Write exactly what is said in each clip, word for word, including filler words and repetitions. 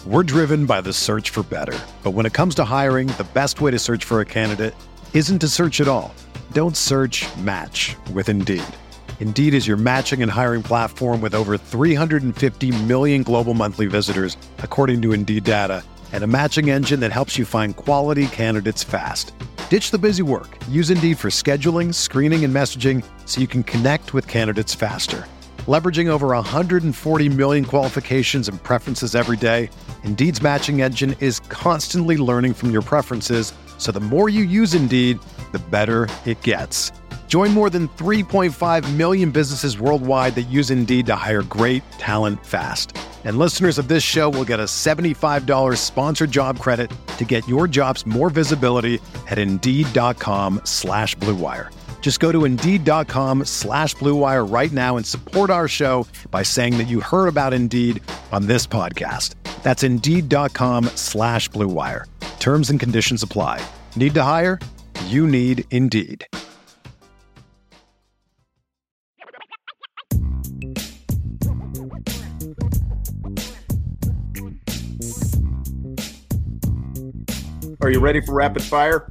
We're driven by the search for better. But when it comes to hiring, the best way to search for a candidate isn't to search at all. Don't search, match with Indeed. Indeed is your matching and hiring platform with over three hundred fifty million global monthly visitors, according to Indeed data, and a matching engine that helps you find quality candidates fast. Ditch the busy work. Use Indeed for scheduling, screening, and messaging so you can connect with candidates faster. Leveraging over one hundred forty million qualifications and preferences every day, Indeed's matching engine is constantly learning from your preferences, so the more you use Indeed, the better it gets. Join more than three point five million businesses worldwide that use Indeed to hire great talent fast. And listeners of this show will get a seventy-five dollars sponsored job credit to get your jobs more visibility at Indeed.com slash Blue Wire. Just go to Indeed.com slash Blue Wire right now and support our show by saying that you heard about Indeed on this podcast. That's Indeed.com slash Blue Wire. Terms and conditions apply. Need to hire? You need Indeed. Are you ready for rapid fire?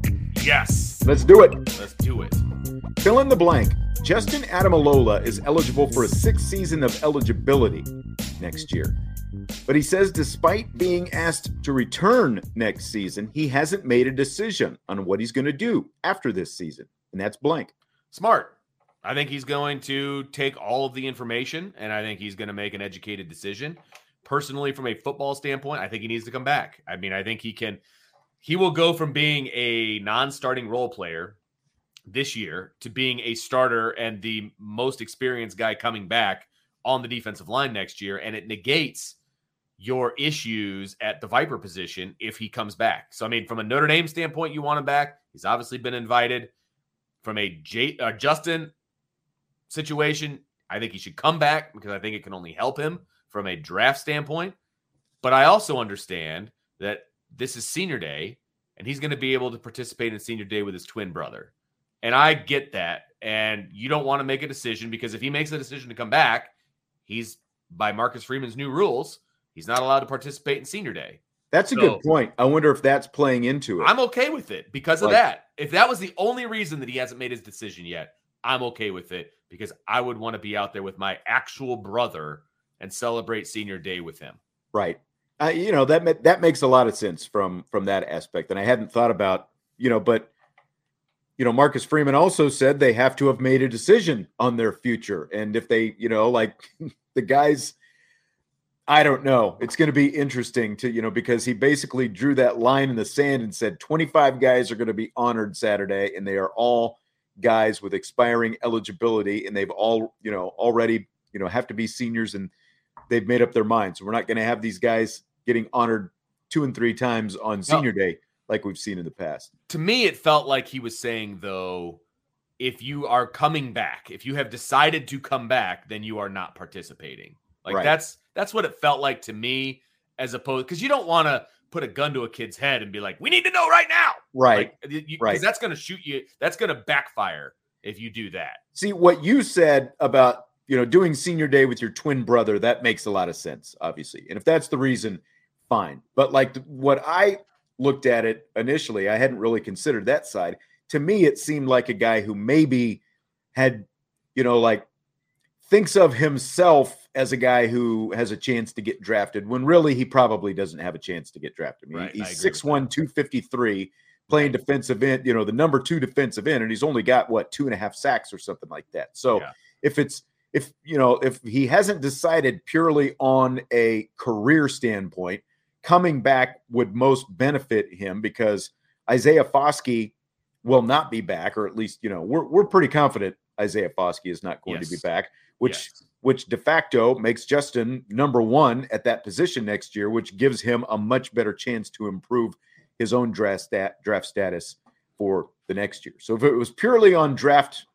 Yes. Let's do it. Let's do it. Fill in the blank. Justin Ademilola is eligible for a sixth season of eligibility next year. But he says despite being asked to return next season, he hasn't made a decision on what he's going to do after this season. And that's blank. Smart. I think he's going to take all of the information, and I think he's going to make an educated decision. Personally, from a football standpoint, I think he needs to come back. I mean, I think he can – he will go from being a non-starting role player this year to being a starter and the most experienced guy coming back on the defensive line next year. And it negates your issues at the Viper position if he comes back. So, I mean, from a Notre Dame standpoint, you want him back. He's obviously been invited. From a J, uh, Justin situation, I think he should come back because I think it can only help him from a draft standpoint. But I also understand that this is senior day, and he's going to be able to participate in senior day with his twin brother. And I get that. And you don't want to make a decision because if he makes a decision to come back, he's, by Marcus Freeman's new rules, he's not allowed to participate in senior day. That's a so, good point. I wonder if that's playing into it. I'm okay with it because of like, that. If that was the only reason that he hasn't made his decision yet, I'm okay with it because I would want to be out there with my actual brother and celebrate senior day with him. Right. Uh, you know, that that makes a lot of sense from from that aspect. And I hadn't thought about, you know, but, you know, Marcus Freeman also said they have to have made a decision on their future. And if they, you know, like the guys, I don't know. It's going to be interesting to, you know, because he basically drew that line in the sand and said twenty-five guys are going to be honored Saturday. And they are all guys with expiring eligibility. And they've all, you know, already, you know, have to be seniors and they've made up their minds. We're not going to have these guys getting honored two and three times on senior no. day like we've seen in the past. To me, it felt like he was saying, though, if you are coming back, if you have decided to come back, then you are not participating. Like right. that's that's what it felt like to me, as opposed because you don't want to put a gun to a kid's head and be like, we need to know right now. Right. Like, you, right. That's going to shoot you. That's going to backfire if you do that. See, what you said about, you know, doing senior day with your twin brother, that makes a lot of sense, obviously. And if that's the reason, fine. But like what I looked at it initially, I hadn't really considered that side. To me, it seemed like a guy who maybe had, you know, like thinks of himself as a guy who has a chance to get drafted when really he probably doesn't have a chance to get drafted. I mean, right, he's six one, two fifty-three, playing defensive end, you know, the number two defensive end, and he's only got, what, two and a half sacks or something like that. So yeah. if it's, If, you know, if he hasn't decided purely on a career standpoint, coming back would most benefit him because Isaiah Foskey will not be back, or at least, you know, we're we're pretty confident Isaiah Foskey is not going yes. to be back, which yes. which de facto makes Justin number one at that position next year, which gives him a much better chance to improve his own draft stat, draft status for the next year. So if it was purely on draft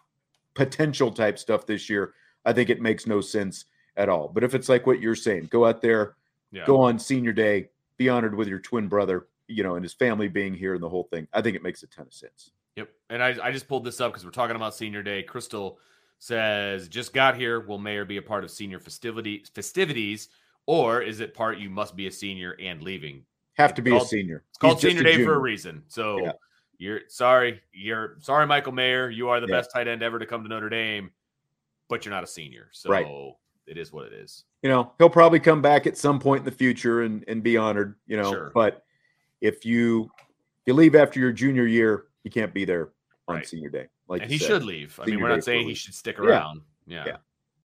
potential type stuff this year, I think it makes no sense at all. But if it's like what you're saying, go out there, yeah. go on senior day, be honored with your twin brother, you know, and his family being here and the whole thing, I think it makes a ton of sense. Yep. And I, I just pulled this up because we're talking about senior day. Crystal says, just got here. Will Mayer be a part of senior festivity, festivities Or is it part you must be a senior and leaving? Have to be called, a senior. It's called He's senior day junior. For a reason. So yeah. you're sorry. You're sorry, Michael Mayer. You are the yeah. best tight end ever to come to Notre Dame, but you're not a senior. So right. it is what it is. You know, he'll probably come back at some point in the future and, and be honored, you know, sure. but if you you leave after your junior year, you can't be there on right. senior day. Like and he said. should leave. I senior mean, we're not saying he should stick around. Yeah. yeah.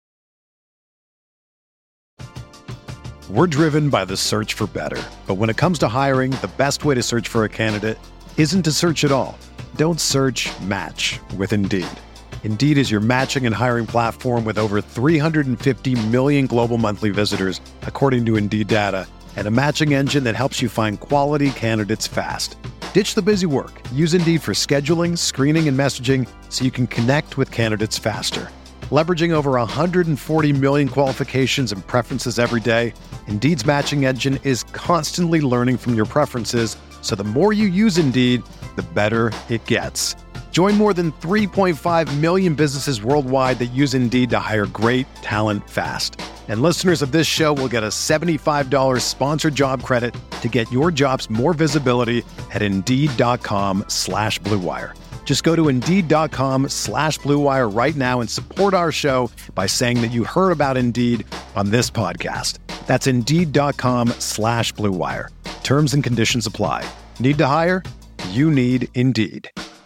yeah. We're driven by the search for better. But when it comes to hiring, the best way to search for a candidate isn't to search at all. Don't search, match with Indeed. Indeed is your matching and hiring platform with over three hundred fifty million global monthly visitors, according to Indeed data, and a matching engine that helps you find quality candidates fast. Ditch the busy work. Use Indeed for scheduling, screening, and messaging so you can connect with candidates faster. Leveraging over one hundred forty million qualifications and preferences every day, Indeed's matching engine is constantly learning from your preferences, so the more you use Indeed, the better it gets. Join more than three point five million businesses worldwide that use Indeed to hire great talent fast. And listeners of this show will get a seventy-five dollars sponsored job credit to get your jobs more visibility at Indeed.com slash Blue Wire. Just go to Indeed.com slash Blue Wire right now and support our show by saying that you heard about Indeed on this podcast. That's Indeed.com slash Blue Wire. Terms and conditions apply. Need to hire? You need Indeed.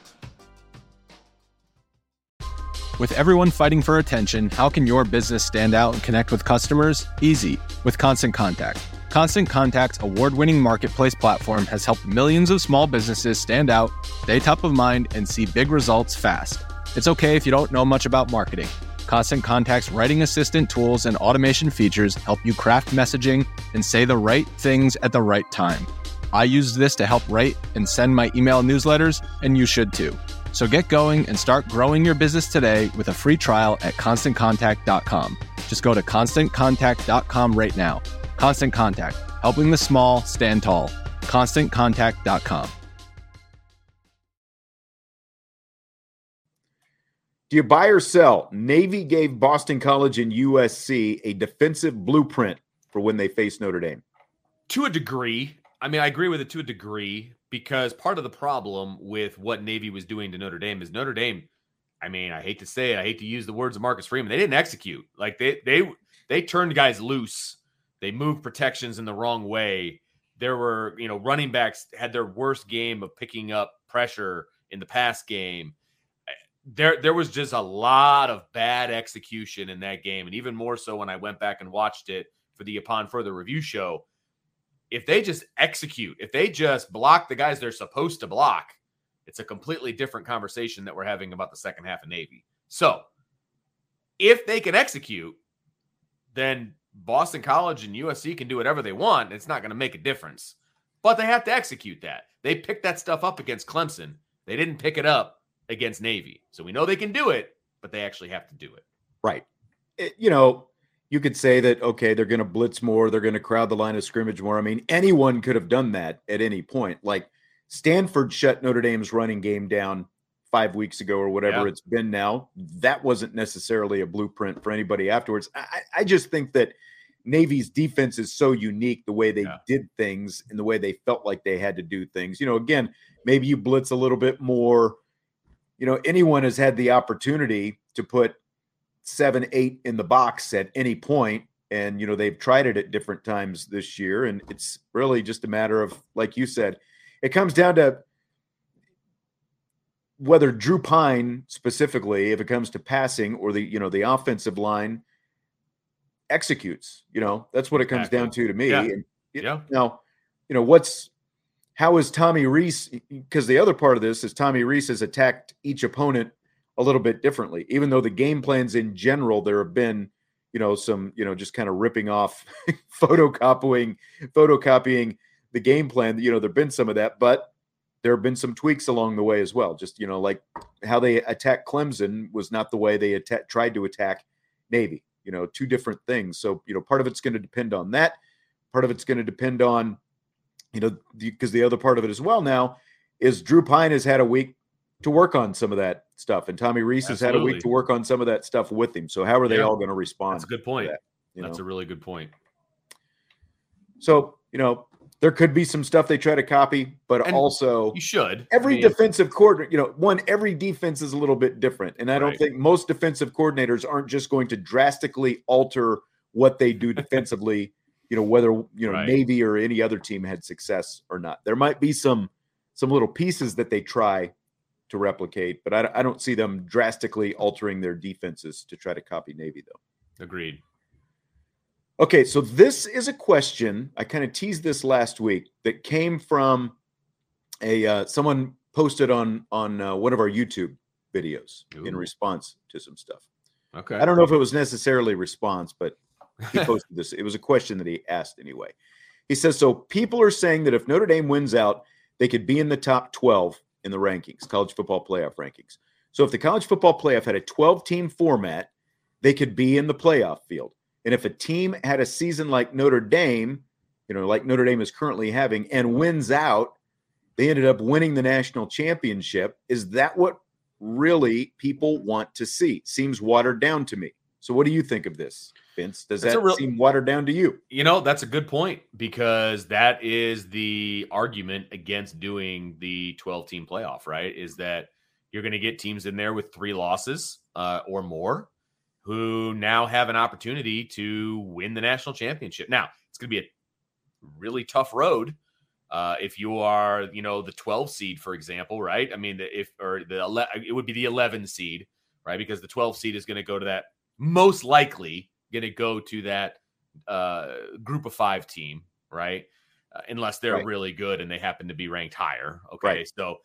With everyone fighting for attention, how can your business stand out and connect with customers? Easy, with Constant Contact. Constant Contact's award-winning marketplace platform has helped millions of small businesses stand out, stay top of mind, and see big results fast. It's okay if you don't know much about marketing. Constant Contact's writing assistant tools and automation features help you craft messaging and say the right things at the right time. I use this to help write and send my email newsletters, and you should too. So get going and start growing your business today with a free trial at constant contact dot com. Just go to constant contact dot com right now. Constant Contact, helping the small stand tall. constant contact dot com. Do you buy or sell? Navy gave Boston College and U S C a defensive blueprint for when they face Notre Dame. To a degree. I mean, I agree with it to a degree. Because part of the problem with what Navy was doing to Notre Dame is Notre Dame, I mean, I hate to say it, I hate to use the words of Marcus Freeman. They didn't execute. Like they they they turned guys loose. They moved protections in the wrong way. There were, you know, running backs had their worst game of picking up pressure in the pass game. There there was just a lot of bad execution in that game. And even more so when I went back and watched it for the Upon Further Review show. If they just execute, if they just block the guys they're supposed to block, it's a completely different conversation that we're having about the second half of Navy. So if they can execute, then Boston College and U S C can do whatever they want. It's not going to make a difference, but they have to execute that. They picked that stuff up against Clemson. They didn't pick it up against Navy. So we know they can do it, but they actually have to do it. Right. It, you know, you could say that, okay, they're going to blitz more. They're going to crowd the line of scrimmage more. I mean, anyone could have done that at any point. Like Stanford shut Notre Dame's running game down five weeks ago or whatever yeah. it's been now. That wasn't necessarily a blueprint for anybody afterwards. I, I just think that Navy's defense is so unique, the way they yeah. did things and the way they felt like they had to do things. You know, again, maybe you blitz a little bit more. You know, anyone has had the opportunity to put seven, eight in the box at any point. And, you know, they've tried it at different times this year. And it's really just a matter of, like you said, it comes down to whether Drew Pine specifically, if it comes to passing or the, you know, the offensive line executes, you know, that's what it comes exactly. down to, to me. Yeah. And it, yeah. Now, you know, what's, how is Tommy Rees? Because the other part of this is Tommy Rees has attacked each opponent a little bit differently, even though the game plans in general, there have been, you know, some, you know, just kind of ripping off, photocopying, photocopying the game plan. You know, there've been some of that, but there have been some tweaks along the way as well. Just, you know, like how they attacked Clemson was not the way they atta- tried to attack Navy, you know, two different things. So, you know, part of it's going to depend on that. Part of it's going to depend on, you know, because the, the other part of it as well now is Drew Pine has had a week to work on some of that stuff. And Tommy Rees Absolutely. has had a week to work on some of that stuff with him. So how are they yeah. all going to respond? That's a good point. That, That's know? a really good point. So, you know, there could be some stuff they try to copy, but And also you should. every I mean, defensive coordinator, you know, one, every defense is a little bit different. And I don't Right. think most defensive coordinators aren't just going to drastically alter what they do defensively, you know, whether, you know, Right. Navy or any other team had success or not. There might be some, some little pieces that they try to replicate, but I, I don't see them drastically altering their defenses to try to copy Navy, though. Agreed. Okay, so this is a question, I kind of teased this last week, that came from a uh, someone posted on on uh, one of our YouTube videos Ooh. in response to some stuff. Okay. I don't know if it was necessarily response, but he posted this. It was a question that he asked anyway. He says, so people are saying that if Notre Dame wins out, they could be in the top twelve in the rankings, college football playoff rankings. So if the college football playoff had a twelve-team format, they could be in the playoff field. And if a team had a season like Notre Dame, you know, like Notre Dame is currently having, and wins out, they ended up winning the national championship. Is that what really people want to see? Seems watered down to me. So what do you think of this, Vince? Does That's that a real- seem watered down to you? You know, that's a good point, because that is the argument against doing the twelve-team playoff, right? Is that you're going to get teams in there with three losses uh, or more who now have an opportunity to win the national championship. Now, it's going to be a really tough road uh, if you are, you know, the twelve seed, for example, right? I mean, if or the ele- it would be the eleven seed, right? Because the twelve seed is going to go to that, most likely going to go to that uh, group of five team, right? Uh, unless they're Right. really good and they happen to be ranked higher. Okay. Right. So,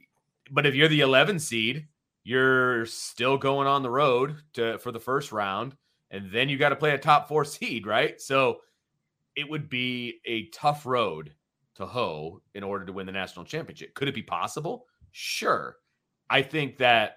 but if you're the eleven seed, you're still going on the road to for the first round, and then you got to play a top four seed, right? So it would be a tough road to hoe in order to win the national championship. Could it be possible? Sure. I think that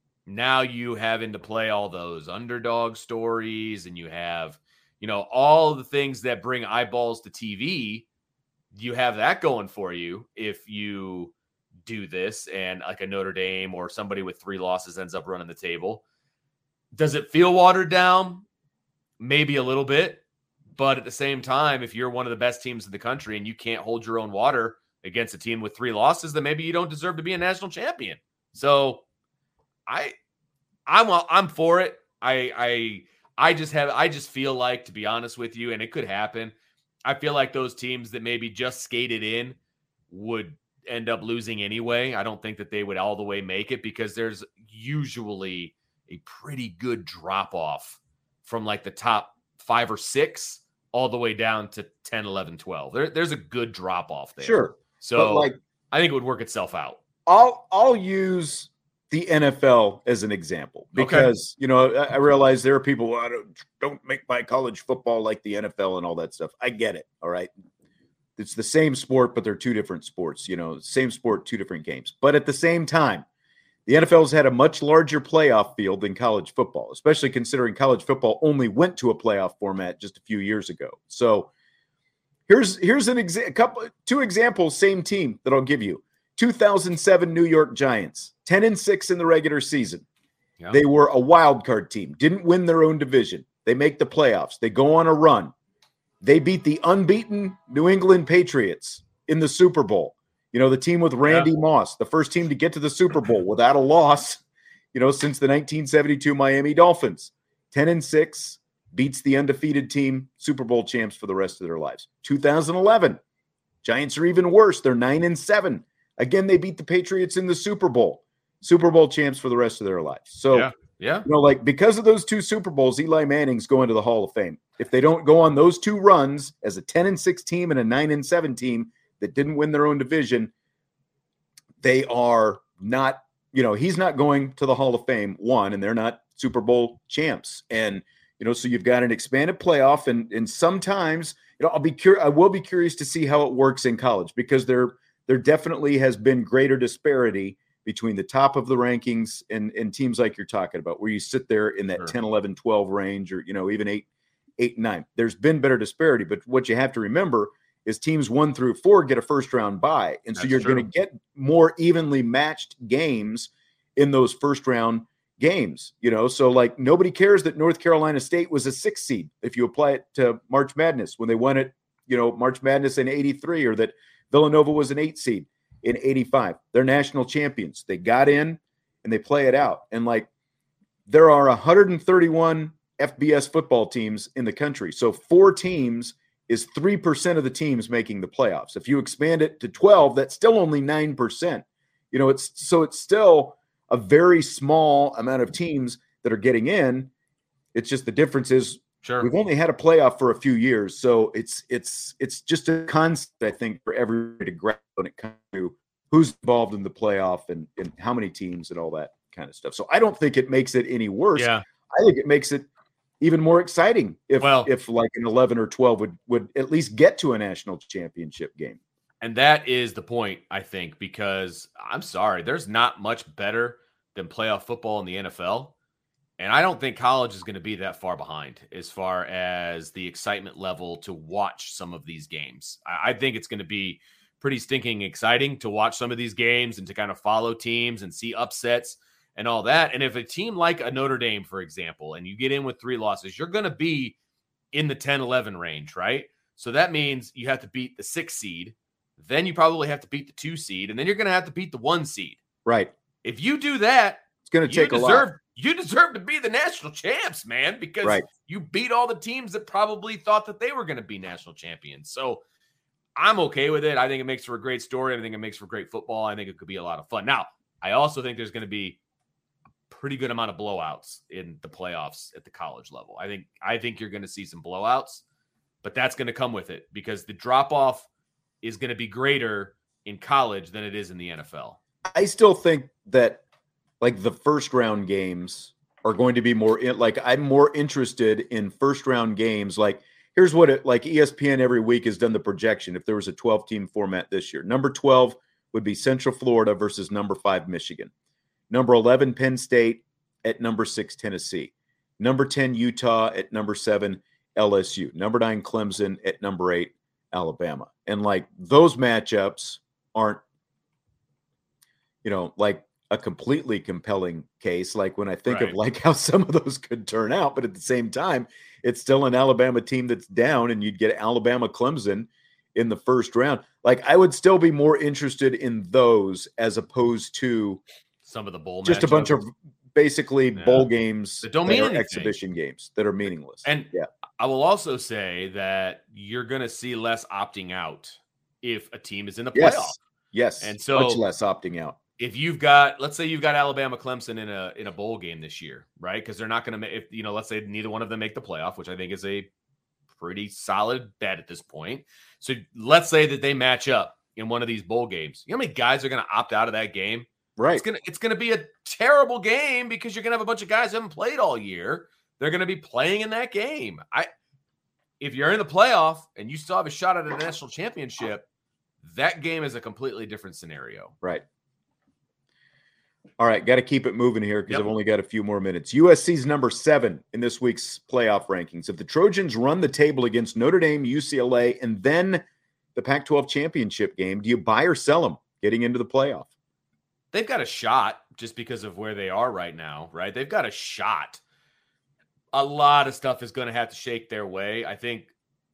now you have into play all those underdog stories, and you have, you know, all the things that bring eyeballs to T V. You have that going for you if you do this, and like a Notre Dame or somebody with three losses ends up running the table. Does it feel watered down? Maybe a little bit, but at the same time, if you're one of the best teams in the country and you can't hold your own water against a team with three losses, then maybe you don't deserve to be a national champion. So I, I'm, I'm for it. I, I, I just have, I just feel like, to be honest with you, and it could happen, I feel like those teams that maybe just skated in would end up losing anyway. I don't think that they would all the way make it, because there's usually a pretty good drop off from like the top five or six all the way down to ten, eleven, twelve. There, there's a good drop off there. Sure. So But like, I think it would work itself out. I'll I'll use the N F L as an example, because you know I, I realize there are people who, I don't, don't make my college football like the N F L and all that stuff. I get it. All right. It's the same sport, but they're two different sports, you know, same sport, two different games. But at the same time, the N F L has had a much larger playoff field than college football, especially considering college football only went to a playoff format just a few years ago. So here's here's an exa- a couple two examples, same team that I'll give you. two thousand seven New York Giants, ten and six in the regular season. Yeah. They were a wild card team, didn't win their own division. They make the playoffs. They go on a run. They beat the unbeaten New England Patriots in the Super Bowl. You know, the team with Randy Yeah. Moss, the first team to get to the Super Bowl without a loss, you know, since the nineteen seventy-two Miami Dolphins. ten and six, beats the undefeated team, Super Bowl champs for the rest of their lives. two thousand eleven, Giants are even worse. They're nine and seven. Again, they beat the Patriots in the Super Bowl. Super Bowl champs for the rest of their lives. So, Yeah. Yeah. you know, like because of those two Super Bowls, Eli Manning's going to the Hall of Fame. If they don't go on those two runs as a ten and six team and a nine and seven team that didn't win their own division, they are not, you know, he's not going to the Hall of Fame, one, and they're not Super Bowl champs. And, you know, so you've got an expanded playoff, and and sometimes, you know, I'll be curious, I will be curious to see how it works in college, because there there definitely has been greater disparity between the top of the rankings and, and teams like you're talking about, where you sit there in that Sure. ten, eleven, twelve range, or, you know, even eight, eight, nine. There's been better disparity, but what you have to remember is teams one through four get a first round bye. And so That's you're true. going to get more evenly matched games in those first round games, you know? So like nobody cares that North Carolina State was a six seed if you apply it to March Madness when they won it, you know, March Madness in eighty-three, or that Villanova was an eight seed in eighty-five. They're national champions. They got in and they play it out. And like, there are one hundred thirty-one F B S football teams in the country. So four teams is three percent of the teams making the playoffs. If you expand it to twelve, that's still only nine percent. You know, it's so it's still a very small amount of teams that are getting in. It's just the difference is sure. we've only had a playoff for a few years. So it's it's it's just a concept, I think, for everybody to grasp when it comes to who's involved in the playoff and, and how many teams and all that kind of stuff. So I don't think it makes it any worse. Yeah. I think it makes it even more exciting if well, if like an eleven or twelve would would at least get to a national championship game. And that is the point, I think, because I'm sorry, there's not much better than playoff football in the N F L. And I don't think college is going to be that far behind as far as the excitement level to watch some of these games. I think it's going to be pretty stinking exciting to watch some of these games and to kind of follow teams and see upsets and all that. And if a team like a Notre Dame, for example, and you get in with three losses, you're going to be in the ten eleven range, right? So that means you have to beat the six seed. Then you probably have to beat the two seed, and then you're going to have to beat the one seed. Right. If you do that, it's going to take deserve, a lot. You deserve to be the national champs, man, because right. you beat all the teams that probably thought that they were going to be national champions. So I'm okay with it. I think it makes for a great story. I think it makes for great football. I think it could be a lot of fun. Now, I also think there's going to be a pretty good amount of blowouts in the playoffs at the college level. I think I think you're going to see some blowouts, but that's going to come with it because the drop-off is going to be greater in college than it is in the N F L. I still think that like the first round games are going to be more in, like I'm more interested in first round games. Like here's what it like E S P N every week has done the projection. If there was a twelve team format this year, number twelve would be Central Florida versus number five, Michigan, number eleven, Penn State at number six, Tennessee, number ten, Utah at number seven, L S U, number nine, Clemson at number eight, Alabama. And like those matchups aren't, you know, like a completely compelling case. Like when I think right. of like how some of those could turn out, but at the same time, it's still an Alabama team that's down and you'd get Alabama Clemson in the first round. Like I would still be more interested in those as opposed to some of the bowl just matchups. a bunch of basically yeah. bowl games that don't that mean are anything. Exhibition games that are meaningless. And yeah. I will also say that you're going to see less opting out if a team is in the playoff. Yes. Yes. And so much less opting out. If you've got, let's say you've got Alabama Clemson in a in a bowl game this year, right? Because they're not going to make, if you know, let's say neither one of them make the playoff, which I think is a pretty solid bet at this point. So let's say that they match up in one of these bowl games. You know how many guys are going to opt out of that game? Right. It's gonna it's gonna be a terrible game because you're gonna have a bunch of guys who haven't played all year. They're gonna be playing in that game. I if you're in the playoff and you still have a shot at a national championship, that game is a completely different scenario. Right. All right, got to keep it moving here because Yep. I've only got a few more minutes. U S C's number seven in this week's playoff rankings. If the Trojans run the table against Notre Dame, U C L A, and then the Pac twelve championship game, do you buy or sell them getting into the playoff? They've got a shot just because of where they are right now, right? They've got a shot. A lot of stuff is going to have to shake their way. I think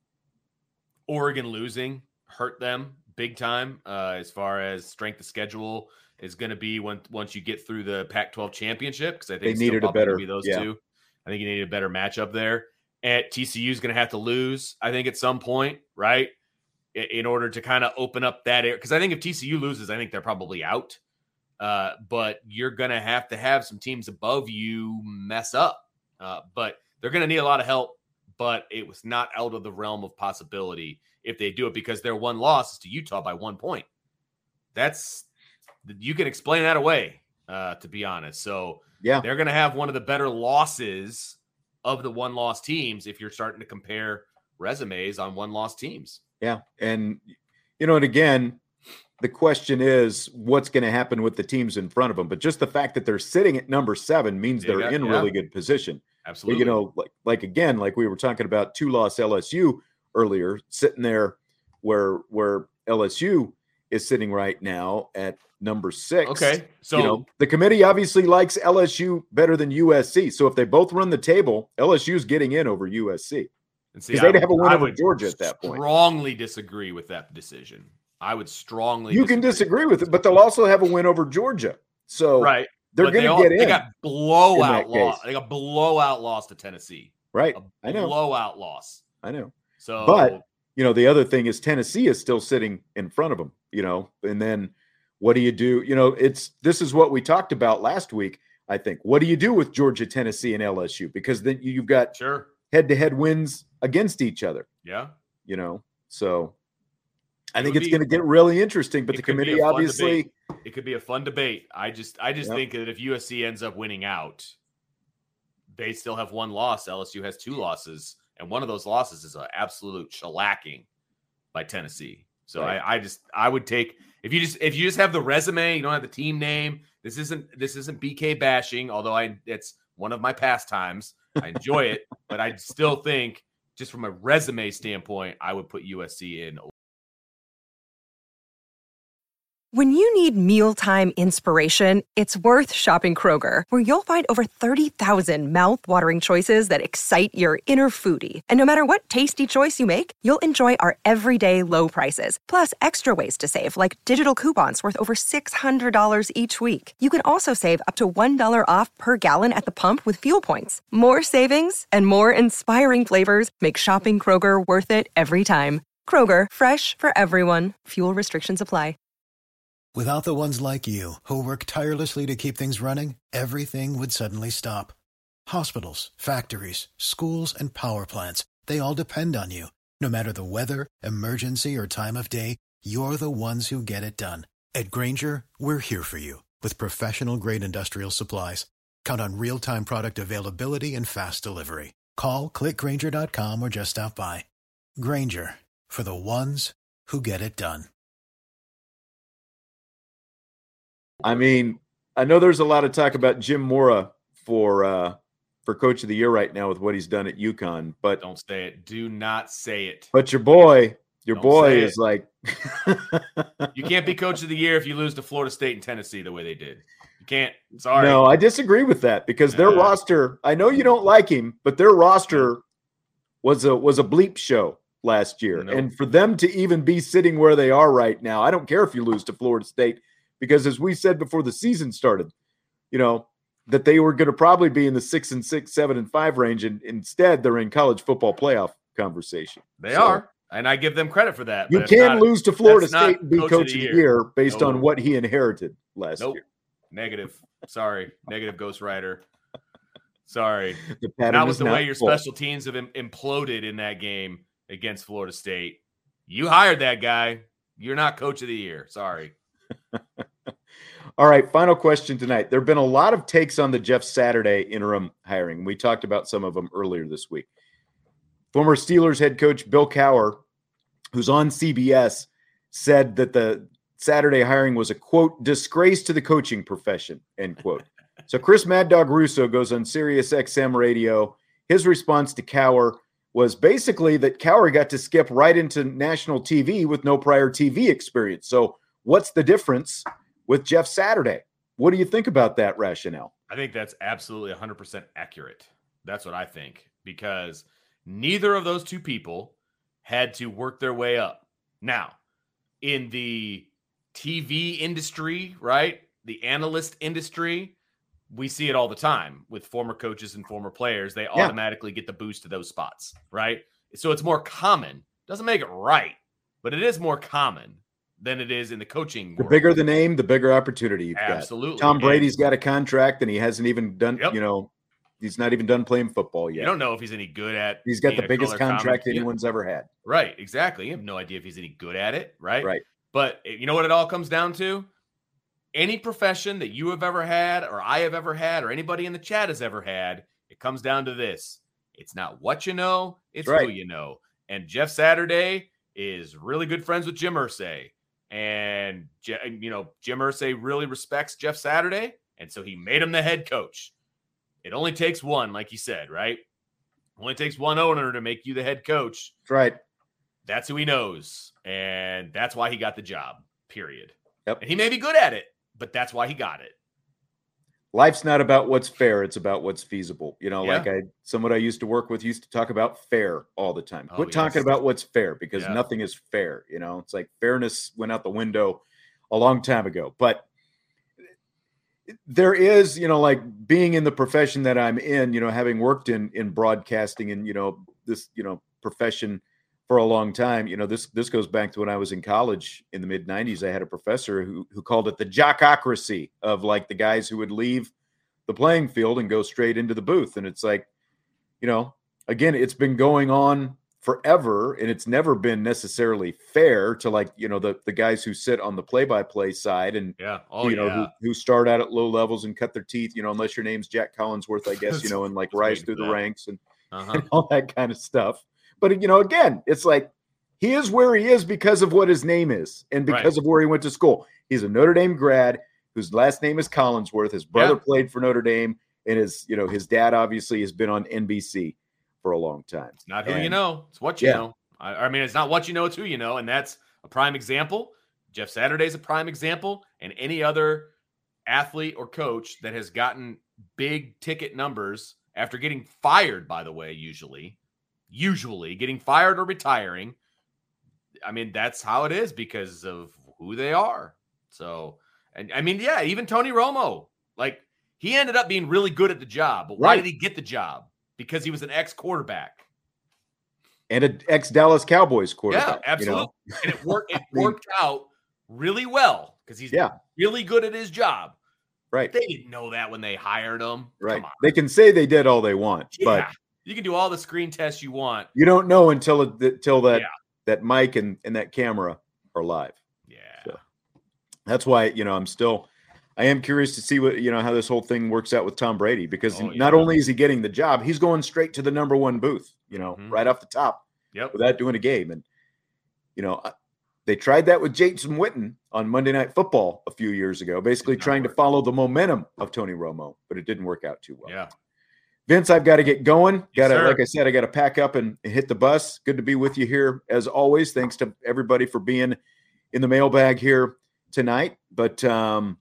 Oregon losing hurt them big time uh, as far as strength of schedule is going to be when once you get through the Pac twelve championship, because I think they it's needed still a better be those yeah. two. I think you needed a better matchup there. At T C U is going to have to lose, I think, at some point, right, in, in order to kind of open up that area. Because I think if T C U loses, I think they're probably out. Uh, but you're going to have to have some teams above you mess up. Uh, but they're going to need a lot of help. But it was not out of the realm of possibility if they do it, because their one loss is to Utah by one point. That's you can explain that away, uh, to be honest. So yeah, they're going to have one of the better losses of the one loss teams if you're starting to compare resumes on one loss teams. Yeah, and you know, and again, the question is what's going to happen with the teams in front of them. But just the fact that they're sitting at number seven means they're got, in yeah. really good position. Absolutely. You know, like, like again, like we were talking about two-loss L S U earlier, sitting there where where L S U is sitting right now at number six. Okay, so you know, the committee obviously likes L S U better than U S C. So if they both run the table, L S U is getting in over U S C. And see, because they'd I, have a win I over would Georgia at that point. Strongly disagree with that decision. I would strongly. You disagree can disagree with it, but they'll also have a win over Georgia. So right, they're going to get in. They got blowout loss. Case. They got blowout loss to Tennessee. Right, a I know. Blowout loss. I know. So, but you know, the other thing is Tennessee is still sitting in front of them. You know, and then what do you do? You know, it's this is what we talked about last week. I think. What do you do with Georgia, Tennessee, and L S U? Because then you've got sure head-to-head wins against each other. Yeah, you know, so. I it think it's be, going to get really interesting, but the committee obviously debate. It could be a fun debate. I just I just yep. think that if U S C ends up winning out, they still have one loss. L S U has two losses, and one of those losses is an absolute shellacking by Tennessee. So right. I, I just I would take if you just if you just have the resume, you don't have the team name. This isn't this isn't B K bashing, although I it's one of my pastimes. I enjoy it, but I still think just from a resume standpoint, I would put U S C in. When you need mealtime inspiration, it's worth shopping Kroger, where you'll find over thirty thousand mouth-watering choices that excite your inner foodie. And no matter what tasty choice you make, you'll enjoy our everyday low prices, plus extra ways to save, like digital coupons worth over six hundred dollars each week. You can also save up to one dollar off per gallon at the pump with fuel points. More savings and more inspiring flavors make shopping Kroger worth it every time. Kroger, fresh for everyone. Fuel restrictions apply. Without the ones like you, who work tirelessly to keep things running, everything would suddenly stop. Hospitals, factories, schools, and power plants, they all depend on you. No matter the weather, emergency, or time of day, you're the ones who get it done. At Grainger, we're here for you with professional-grade industrial supplies. Count on real-time product availability and fast delivery. Call, click Grainger dot com, or just stop by. Grainger, for the ones who get it done. I mean, I know there's a lot of talk about Jim Mora for uh, for Coach of the Year right now with what he's done at UConn, but don't say it. Do not say it. But your boy, your don't boy is it. like, you can't be Coach of the Year if you lose to Florida State and Tennessee the way they did. You can't. Sorry. No, I disagree with that because their uh, roster. I know you don't like him, but their roster was a was a bleep show last year, no. and for them to even be sitting where they are right now, I don't care if you lose to Florida State. Because as we said before the season started, you know, that they were going to probably be in the six and six, seven and five range. And instead they're in college football playoff conversation. They so, are. And I give them credit for that. You can lose to Florida State and be coach, coach of the year, year based nope. on what he inherited last nope. year. Negative. Sorry. Negative Ghost Rider. Sorry. That was the way your full. special teams have imploded in that game against Florida State. You hired that guy. You're not coach of the year. Sorry. All right, final question tonight. There have been a lot of takes on the Jeff Saturday interim hiring. We talked about some of them earlier this week. Former Steelers head coach Bill Cowher, who's on C B S, said that the Saturday hiring was a, quote, disgrace to the coaching profession, end quote. So Chris Mad Dog Russo goes on Sirius X M radio. His response to Cowher was basically that Cowher got to skip right into national T V with no prior T V experience. So what's the difference with Jeff Saturday? What do you think about that rationale? I think that's absolutely one hundred percent accurate. That's what I think, because neither of those two people had to work their way up. Now, in the T V industry, right, the analyst industry, we see it all the time with former coaches and former players. They yeah. automatically get the boost to those spots, right? So it's more common. Doesn't make it right, but it is more common than it is in the coaching The world. bigger the name, the bigger opportunity you've Absolutely. got. Tom Brady's got a contract and he hasn't even done, yep. you know, he's not even done playing football yet. You don't know if he's any good at He's got the biggest contract comic. anyone's yeah. ever had. Right, exactly. You have no idea if he's any good at it, right? Right. But you know what it all comes down to? Any profession that you have ever had or I have ever had or anybody in the chat has ever had, it comes down to this. It's not what you know, it's right. who you know. And Jeff Saturday is really good friends with Jim Irsay. And, you know, Jim Irsay really respects Jeff Saturday, and so he made him the head coach. It only takes one, like you said, right? Only takes one owner to make you the head coach. That's right. That's who he knows, and that's why he got the job, period. Yep. And he may be good at it, but that's why he got it. life's not about what's fair. It's about what's feasible. You know, Yeah. like I, someone I used to work with used to talk about fair all the time. Oh, Quit yes. talking about what's fair because Yeah. nothing is fair. You know, it's like fairness went out the window a long time ago. But there is, you know, like being in the profession that I'm in, you know, having worked in in broadcasting and, you know, this, you know, profession for a long time, you know, this this goes back to when I was in college in the mid nineties. I had a professor who who called it the jockocracy of like the guys who would leave the playing field and go straight into the booth. And it's like, you know, again, it's been going on forever, and it's never been necessarily fair to like, you know, the the guys who sit on the play-by-play side and Yeah. Oh, you know, yeah. who, who start out at low levels and cut their teeth, you know, unless your name's Jack Collinsworth, I guess, you know, and like rise through the that. ranks and, Uh-huh. and all that kind of stuff. But, you know, again, it's like he is where he is because of what his name is and because Right. of where he went to school. He's a Notre Dame grad whose last name is Collinsworth. His brother Yeah. played for Notre Dame, and his, you know, his dad obviously has been on N B C for a long time. It's not who you And- know. It's what you Yeah. know. I, I mean, it's not what you know. It's who you know. And that's a prime example. Jeff Saturday's a prime example. And any other athlete or coach that has gotten big ticket numbers after getting fired, by the way, usually, usually getting fired or retiring. I mean, that's how it is because of who they are. So, and I mean, yeah, even Tony Romo, like he ended up being really good at the job. But why Right. did he get the job? Because he was an ex-quarterback. And an ex-Dallas Cowboys Yeah, quarterback. absolutely. You know? And it worked. It I mean- worked out really well because he's Yeah. really good at his job. Right. They didn't know that when they hired him. Right. Come on. They can say they did all they want, but Yeah. You can do all the screen tests you want. you don't know until it, until that Yeah. that mic and, and that camera are live. Yeah. So that's why, you know, I'm still I am curious to see what, you know, how this whole thing works out with Tom Brady, because Oh, not yeah. only is he getting the job, he's going straight to the number one booth, you know, Mhm. right off the top Yep. without doing a game. And, you know, I- they tried that with Jason Witten on Monday Night Football a few years ago, basically Did not trying to work. follow the momentum of Tony Romo, but it didn't work out too well. Yeah. Vince, I've got to get going. Yes, Got to, sir. like I said, I got to pack up and, and hit the bus. Good to be with you here as always. Thanks to everybody for being in the mailbag here tonight. But um,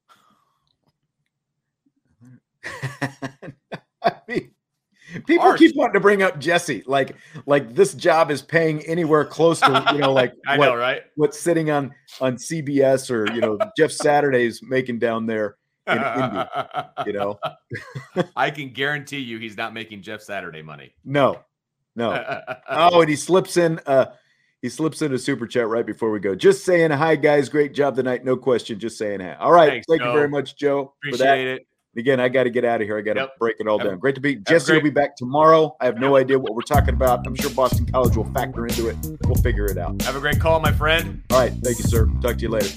I mean, people Harsh. keep wanting to bring up Jesse, like like this job is paying anywhere close to, you know, like I what, know, right? what's sitting on on C B S or, you know, Jeff Saturday's making down there in Indy. You know, I can guarantee you he's not making Jeff Saturday money. no, no. Oh, and he slips in uh he slips in a super chat right before we go. Just saying hi, guys. Great job tonight. No question. Just saying hi. All right. Thanks, Thank Joe. you very much, Joe, Appreciate for that. it. Again, I got to get out of here. I got to Yep. break it all Have a- down. Great to be. a Jesse will great- be back tomorrow. I have no idea what we're talking about. I'm sure Boston College will factor into it. We'll figure it out. Have a great call, my friend. All right. Thank you, sir. Talk to you later.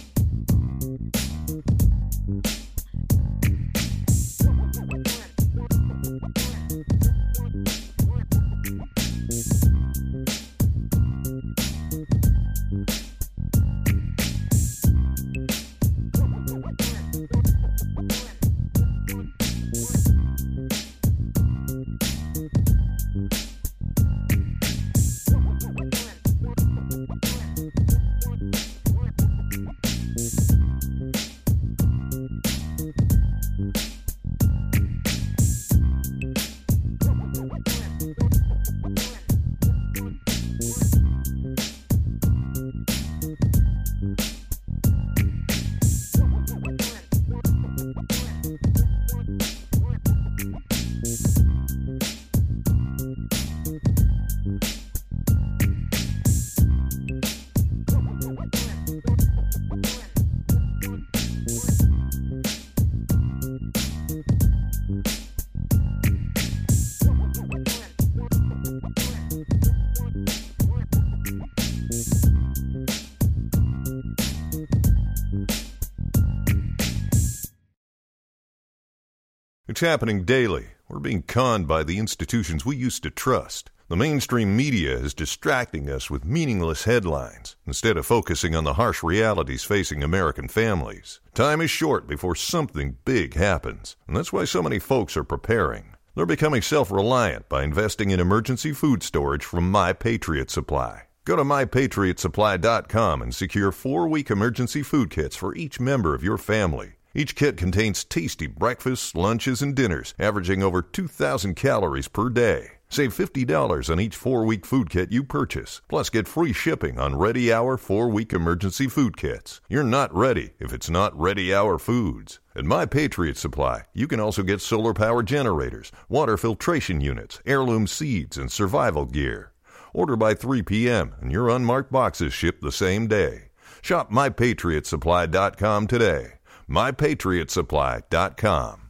It's happening daily. We're being conned by the institutions we used to trust. The mainstream media is distracting us with meaningless headlines instead of focusing on the harsh realities facing American families. Time is short before something big happens, and that's why so many folks are preparing. They're becoming self-reliant by investing in emergency food storage from My Patriot Supply. Go to my patriot supply dot com and secure four-week emergency food kits for each member of your family. Each kit contains tasty breakfasts, lunches, and dinners, averaging over two thousand calories per day. Save fifty dollars on each four-week food kit you purchase. Plus, get free shipping on Ready Hour four-week emergency food kits. You're not ready if it's not Ready Hour Foods. At My Patriot Supply, you can also get solar power generators, water filtration units, heirloom seeds, and survival gear. Order by three p.m. and your unmarked boxes ship the same day. Shop my patriot supply dot com today. my patriot supply dot com.